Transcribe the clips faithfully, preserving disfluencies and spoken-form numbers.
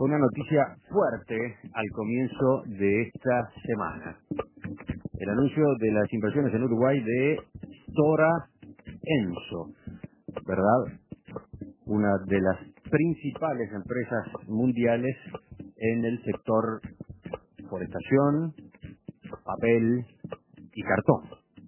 con una noticia fuerte al comienzo de esta semana. El anuncio de las inversiones en Uruguay de Stora Enso, ¿verdad? Una de las principales empresas mundiales en el sector forestación, papel y cartón.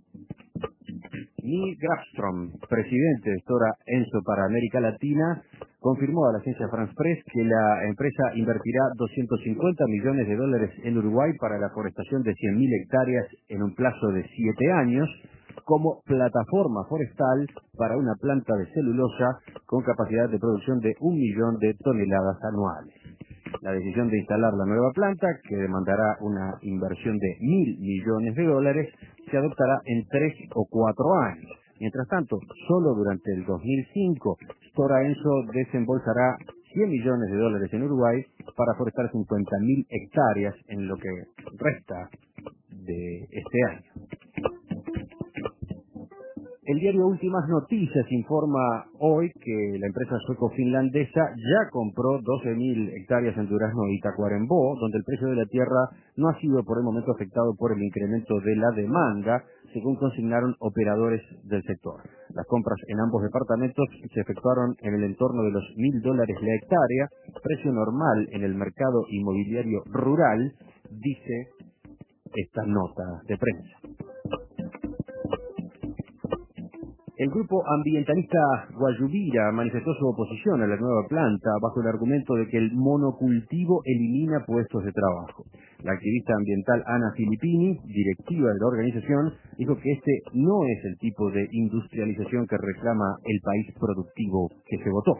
Neil Grafstrom, presidente de Stora Enso para América Latina, confirmó a la agencia France Press que la empresa invertirá doscientos cincuenta millones de dólares en Uruguay para la forestación de cien mil hectáreas en un plazo de siete años como plataforma forestal para una planta de celulosa con capacidad de producción de un millón de toneladas anuales. La decisión de instalar la nueva planta, que demandará una inversión de mil millones de dólares, se adoptará en tres o cuatro años. Mientras tanto, solo durante el dos mil cinco, Stora Enso desembolsará cien millones de dólares en Uruguay para forestar cincuenta mil hectáreas en lo que resta de este año. El diario Últimas Noticias informa hoy que la empresa sueco-finlandesa ya compró doce mil hectáreas en Durazno y Tacuarembó, donde el precio de la tierra no ha sido por el momento afectado por el incremento de la demanda, según consignaron operadores del sector. Las compras en ambos departamentos se efectuaron en el entorno de los mil dólares la hectárea, precio normal en el mercado inmobiliario rural, dice esta nota de prensa. El grupo ambientalista Guayubira manifestó su oposición a la nueva planta bajo el argumento de que el monocultivo elimina puestos de trabajo. La activista ambiental Ana Filippini, directiva de la organización, dijo que este no es el tipo de industrialización que reclama el país productivo que se votó.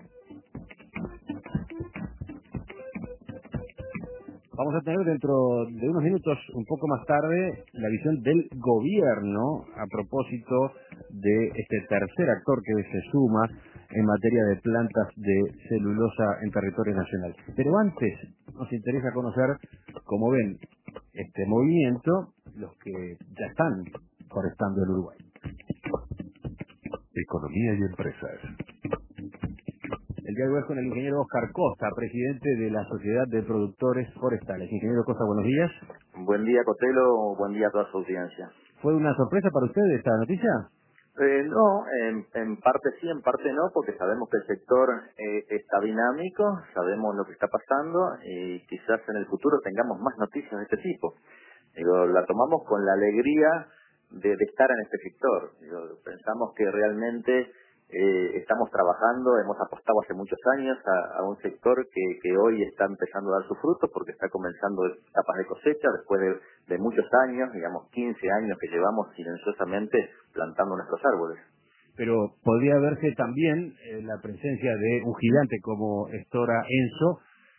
Vamos a tener dentro de unos minutos, un poco más tarde, la visión del gobierno a propósito de este tercer actor que se suma en materia de plantas de celulosa en territorio nacional. Pero antes nos interesa conocer cómo ven este movimiento los que ya están forestando el Uruguay. Economía y empresas. El día de hoy es con el ingeniero Oscar Costa, presidente de la Sociedad de Productores Forestales. Ingeniero Costa, buenos días. Buen día, Cotelo. Buen día a toda su audiencia. ¿Fue una sorpresa para usted esta noticia? Eh, no, en, en parte sí, en parte no, porque sabemos que el sector eh, está dinámico, sabemos lo que está pasando y quizás en el futuro tengamos más noticias de este tipo. Digo, la tomamos con la alegría de, de estar en este sector. Digo, pensamos que realmente eh, estamos trabajando, hemos apostado hace muchos años a, a un sector que, que hoy está empezando a dar sus frutos porque está comenzando etapas de cosecha después de, de muchos años, digamos quince años que llevamos silenciosamente plantando nuestros árboles. Pero podría verse también eh, la presencia de un gigante como Stora Enso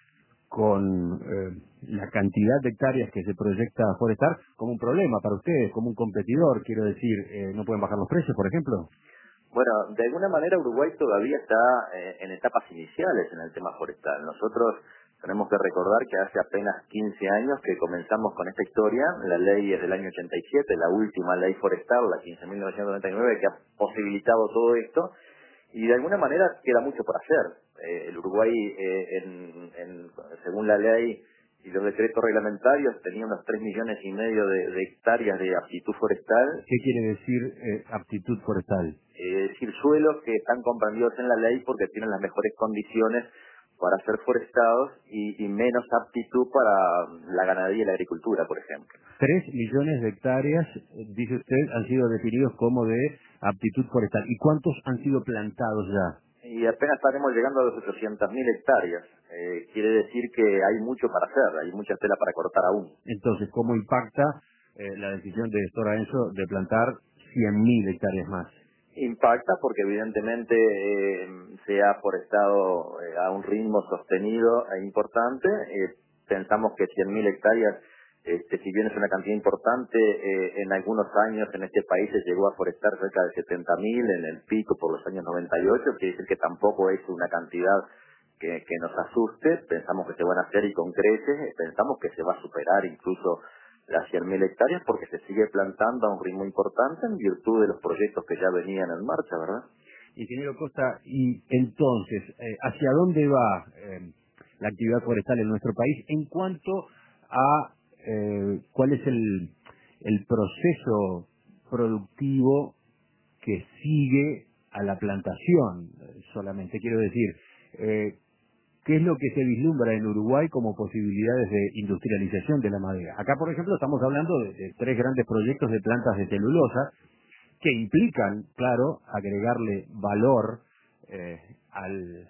con eh, la cantidad de hectáreas que se proyecta forestar como un problema para ustedes, como un competidor, quiero decir, eh, ¿no pueden bajar los precios, por ejemplo? Bueno, de alguna manera Uruguay todavía está eh, en etapas iniciales en el tema forestal. Nosotros tenemos que recordar que hace apenas quince años que comenzamos con esta historia. La ley es del año ochenta y siete, la última ley forestal, la quince mil novecientos noventa y nueve, que ha posibilitado todo esto. Y de alguna manera queda mucho por hacer. Eh, el Uruguay, eh, en, en, según la ley y los decretos reglamentarios, tenía unos tres millones y medio de, de hectáreas de aptitud forestal. ¿Qué quiere decir eh, aptitud forestal? Eh, es decir, suelos que están comprendidos en la ley porque tienen las mejores condiciones para ser forestados y, y menos aptitud para la ganadería y la agricultura, por ejemplo. Tres millones de hectáreas, dice usted, han sido definidos como de aptitud forestal. ¿Y cuántos han sido plantados ya? Y apenas estaremos llegando a los ochocientas mil hectáreas. Eh, quiere decir que hay mucho para hacer, hay mucha tela para cortar aún. Entonces, ¿cómo impacta eh, la decisión de Stora Enso de plantar cien mil hectáreas más? Impacta porque evidentemente eh, se ha forestado eh, a un ritmo sostenido e importante. Eh, pensamos que cien mil hectáreas, este, si bien es una cantidad importante, eh, en algunos años en este país se llegó a forestar cerca de setenta mil en el pico por los años noventa y ocho, quiere decir que tampoco es una cantidad que, que nos asuste. Pensamos que se van a hacer y con creces, pensamos que se va a superar incluso las cien mil hectáreas porque se sigue plantando a un ritmo importante en virtud de los proyectos que ya venían en marcha, ¿verdad? Ingeniero Costa, y entonces, eh, ¿hacia dónde va eh, la actividad forestal en nuestro país en cuanto a eh, cuál es el, el proceso productivo que sigue a la plantación solamente. Quiero decir, eh, ¿qué es lo que se vislumbra en Uruguay como posibilidades de industrialización de la madera? Acá, por ejemplo, estamos hablando de, de tres grandes proyectos de plantas de celulosa que implican, claro, agregarle valor eh, al,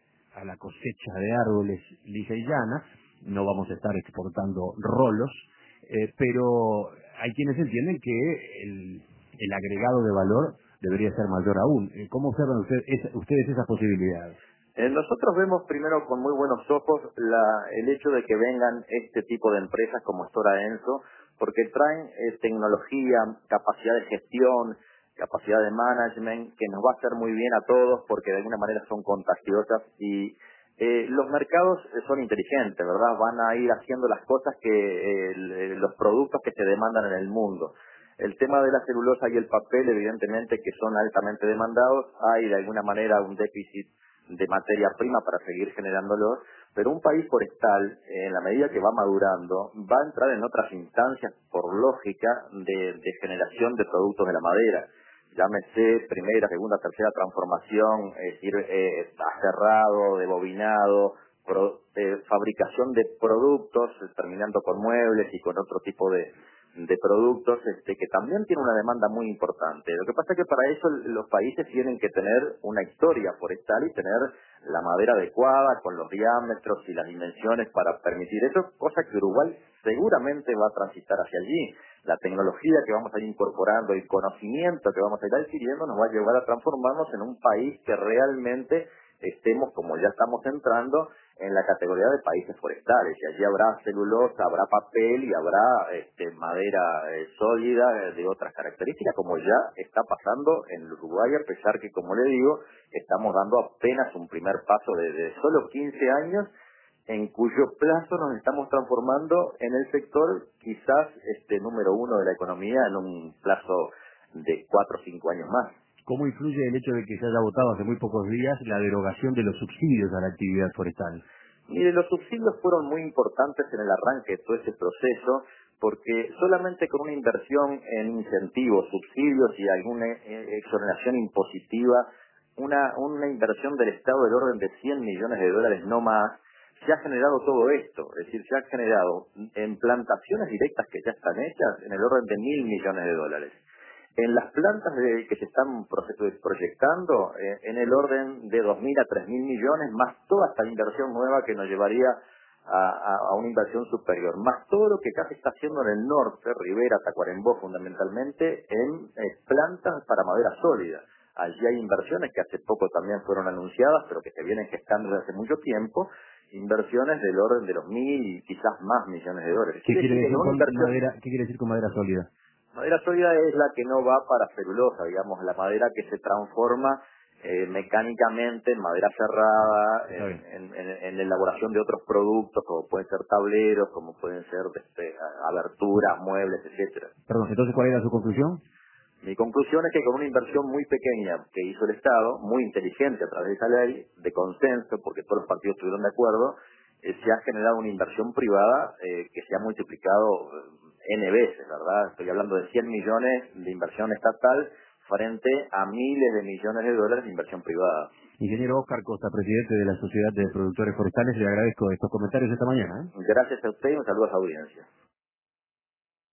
a la cosecha de árboles lisa y llana. No vamos a estar exportando rolos, eh, pero hay quienes entienden que el, el agregado de valor debería ser mayor aún. Eh, ¿Cómo observan usted, es, ustedes esas posibilidades? Eh, nosotros vemos primero con muy buenos ojos la, el hecho de que vengan este tipo de empresas como Stora Enso, porque traen eh, tecnología, capacidad de gestión, capacidad de management, que nos va a hacer muy bien a todos porque de alguna manera son contagiosas y eh, los mercados son inteligentes, ¿verdad? Van a ir haciendo las cosas que, eh, el- los productos que se demandan en el mundo. El tema de la celulosa y el papel, evidentemente, que son altamente demandados, hay de alguna manera un déficit de materia prima para seguir generándolo, pero un país forestal, eh, en la medida que va madurando, va a entrar en otras instancias, por lógica, de, de generación de productos de la madera. Llámese primera, segunda, tercera transformación, es decir, eh, aserrado, de bobinado, pro- eh, fabricación de productos, eh, terminando con muebles y con otro tipo de, de productos este, que también tiene una demanda muy importante. Lo que pasa es que para eso los países tienen que tener una historia forestal y tener la madera adecuada con los diámetros y las dimensiones para permitir eso, cosa que Uruguay seguramente va a transitar hacia allí. La tecnología que vamos a ir incorporando, el conocimiento que vamos a ir adquiriendo nos va a llevar a transformarnos en un país que realmente estemos, como ya estamos entrando, en la categoría de países forestales. Y allí habrá celulosa, habrá papel y habrá este, madera eh, sólida eh, de otras características, como ya está pasando en Uruguay, a pesar que, como le digo, estamos dando apenas un primer paso de, de solo quince años, en cuyo plazo nos estamos transformando en el sector quizás este número uno de la economía en un plazo de cuatro o cinco años más. ¿Cómo influye el hecho de que se haya votado hace muy pocos días la derogación de los subsidios a la actividad forestal? Mire, los subsidios fueron muy importantes en el arranque de todo este proceso, porque solamente con una inversión en incentivos, subsidios y alguna eh, exoneración impositiva, una, una inversión del Estado del orden de cien millones de dólares no más, se ha generado todo esto. Es decir, se ha generado en plantaciones directas que ya están hechas en el orden de mil millones de dólares. En las plantas de- que se están proce- proyectando, eh, en el orden de dos mil a tres mil millones, más toda esta inversión nueva que nos llevaría a, a- a una inversión superior, más todo lo que acá se está haciendo en el norte, Rivera, Tacuarembó fundamentalmente, en eh, plantas para madera sólida. Allí hay inversiones que hace poco también fueron anunciadas, pero que se vienen gestando desde hace mucho tiempo, inversiones del orden de los mil y quizás más millones de dólares. ¿Qué Quiere quiere decir que decir con una con inversión. madera? ¿Qué quiere decir con madera sólida? Madera sólida es la que no va para celulosa, digamos, la madera que se transforma eh, mecánicamente en madera cerrada, Está en, bien. en, en, en la elaboración de otros productos, como pueden ser tableros, como pueden ser este, aberturas, muebles, etcétera. Perdón, entonces, ¿cuál era su conclusión? Mi conclusión es que con una inversión muy pequeña que hizo el Estado, muy inteligente a través de esa ley, de consenso, porque todos los partidos estuvieron de acuerdo, eh, se ha generado una inversión privada eh, que se ha multiplicado eh, N veces, ¿verdad? Estoy hablando de cien millones de inversión estatal frente a miles de millones de dólares de inversión privada. Ingeniero Oscar Costa, presidente de la Sociedad de Productores Forestales, le agradezco estos comentarios esta mañana, ¿eh? Gracias a usted y un saludo a su audiencia.